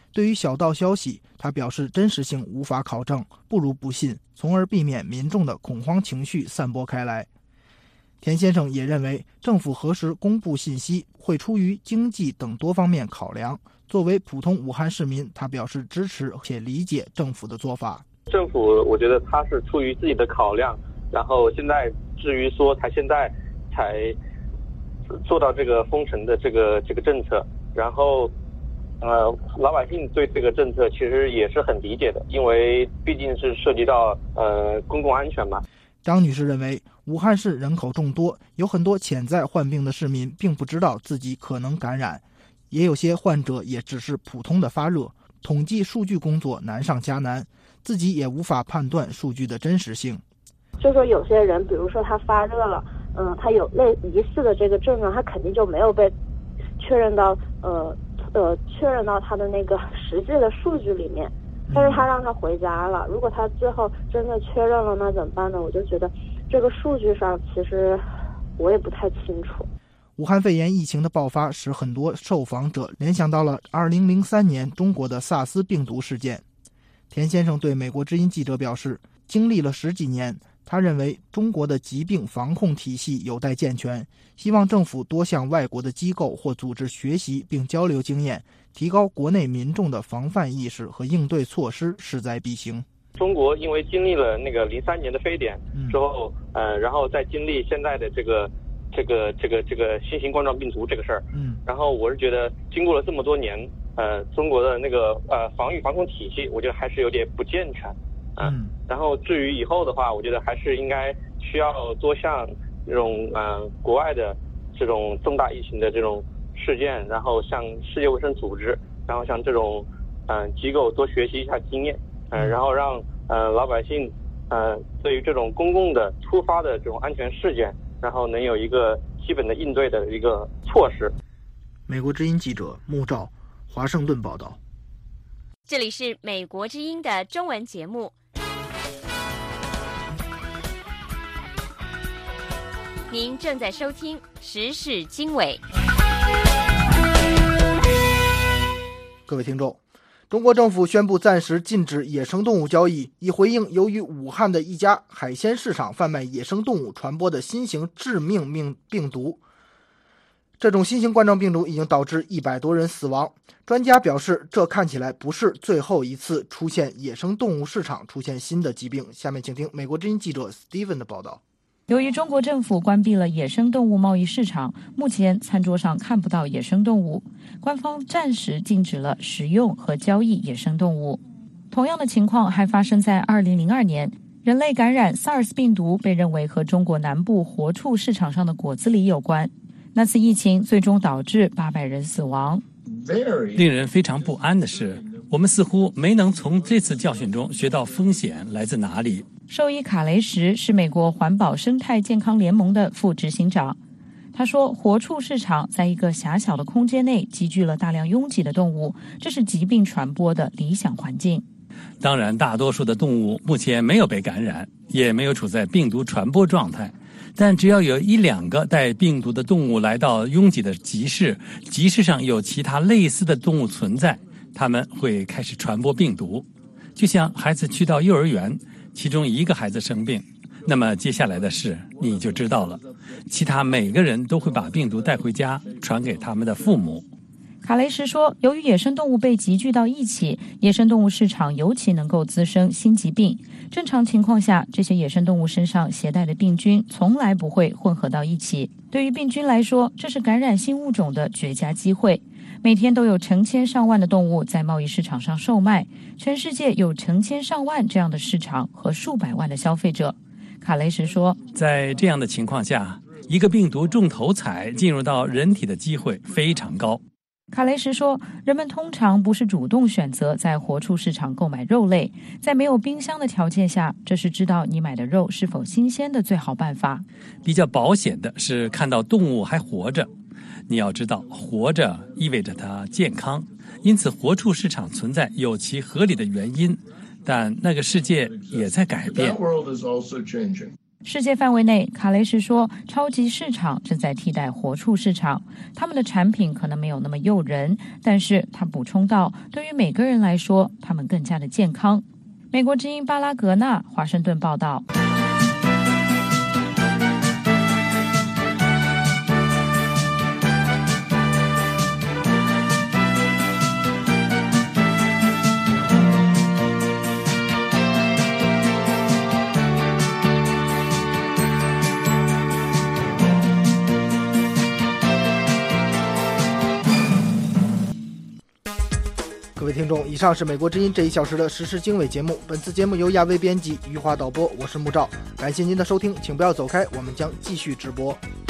对于小道消息，他表示真实性无法考证，不如不信，从而避免民众的恐慌情绪散播开来。田先生也认为，政府何时公布信息会出于经济等多方面考量。作为普通武汉市民，他表示支持且理解政府的做法。 政府我觉得他是出于自己的考量，然后现在至于说他现在才做到这个封城的这个这个政策，然后呃老百姓对这个政策其实也是很理解的，因为毕竟是涉及到呃公共安全嘛。 张女士认为，武汉市人口众多，有很多潜在患病的市民并不知道自己可能感染，也有些患者也只是普通的发热，统计数据工作难上加难，自己也无法判断数据的真实性。 就说有些人，比如说他发热了，嗯、呃，他有类疑似的这个症状，他肯定就没有被确认到，呃呃，确认到他的那个实际的数据里面。但是他让他回家了，如果他最后真的确认了，那怎么办呢？我就觉得这个数据上其实我也不太清楚。 武汉肺炎疫情的爆发使很多受访者联想到了二零零三年中国的萨斯病毒事件。田先生对美国之音记者表示，经历了十几年，他认为中国的疾病防控体系有待健全，希望政府多向外国的机构或组织学习并交流经验，提高国内民众的防范意识和应对措施，势在必行。 中国因为经历了那个零三年的非典之后，嗯、呃，然后再经历现在的这个这个这个这个新型冠状病毒这个事儿，嗯，然后我是觉得经过了这么多年，呃，中国的那个呃防御防控体系，我觉得还是有点不健全，啊、嗯，然后至于以后的话，我觉得还是应该需要多向这种呃国外的这种重大疫情的这种事件，然后向世界卫生组织，然后向这种嗯、呃、机构多学习一下经验，嗯、呃，然后让呃老百姓呃对于这种公共的突发的这种安全事件，然后能有一个基本的应对的一个措施。 美国之音记者穆照，华盛顿报道。 这里是美国之音的中文节目。您正在收听时事经纬。 各位听众，中国政府宣布暂时禁止野生动物交易，以回应由于武汉的一家海鲜市场贩卖野生动物传播的新型致命病病毒。这种新型冠状病毒已经导致一百多人死亡。专家表示，这看起来不是最后一次出现野生动物市场出现新的疾病。下面请听美国之音记者 Steven 的报道。 由于中国政府关闭了野生动物贸易市场，目前餐桌上看不到野生动物，官方暂时禁止了食用和交易野生动物。同样的情况还发生在二零零二年，人类感染 SARS 病毒被认为和中国南部活畜市场上的果子狸有关。那次疫情最终导致八百人死亡。 令人非常不安的是，我们似乎没能从这次教训中学到风险来自哪里。 兽医卡雷什是美国环保生态健康联盟的副执行长。他说，活畜市场在一个狭小的空间内集聚了大量拥挤的动物，这是疾病传播的理想环境。 当然，大多数的动物目前没有被感染，也没有处在病毒传播状态。但只要有一两个带病毒的动物来到拥挤的集市，集市上有其他类似的动物存在，它们会开始传播病毒。就像孩子去到幼儿园，其中一个孩子生病，那么接下来的事你就知道了，其他每个人都会把病毒带回家，传给他们的父母。 卡雷什说，由于野生动物被集聚到一起，野生动物市场尤其能够滋生新疾病。正常情况下，这些野生动物身上携带的病菌从来不会混合到一起。对于病菌来说，这是感染新物种的绝佳机会。每天都有成千上万的动物在贸易市场上售卖，全世界有成千上万这样的市场和数百万的消费者。卡雷什说， 在这样的情况下，一个病毒中头彩进入到人体的机会非常高。 卡雷什说，人们通常不是主动选择在活畜市场购买肉类，在没有冰箱的条件下，这是知道你买的肉是否新鲜的最好办法。 比较保险的是看到动物还活着。你要知道，活着意味着它健康，因此活畜市场存在有其合理的原因，但那个世界也在改变。 世界范围内，卡雷什说，超级市场正在替代活畜市场，他们的产品可能没有那么诱人，但是他补充道，对于每个人来说，他们更加的健康。美国之音巴拉格纳华盛顿报道。 各位听众，以上是美国之音这一小时的时事经纬节目。本次节目由亚威编辑，余华导播，我是穆照。感谢您的收听，请不要走开，我们将继续直播。